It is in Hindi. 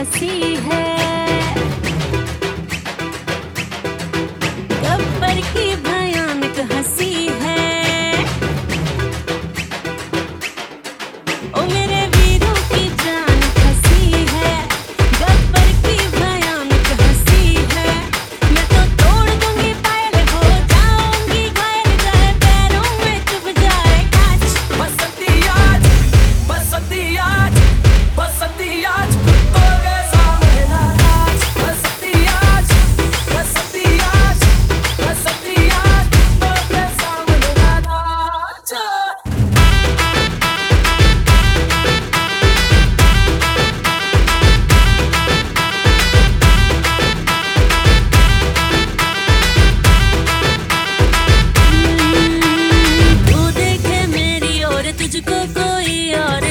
हंसी है, गब्बर की भयानक हंसी है। ओ मेरे वीरों की जान फंसी है, गब्बर की भयानक हंसी है। मैं तो तोड़ दूंगी पायल, हो जाऊंगी घायल, चाहे पैरों में चुभ जाए कांच। बसंती आज, बसंती आज, बसंती आज, कुत्तों के सामने ना नाच। बसंती आज, बसंती आज, बसंती आज, कुत्तों के सामने ना नाच। तू देखे मेरी और तुझको कोई और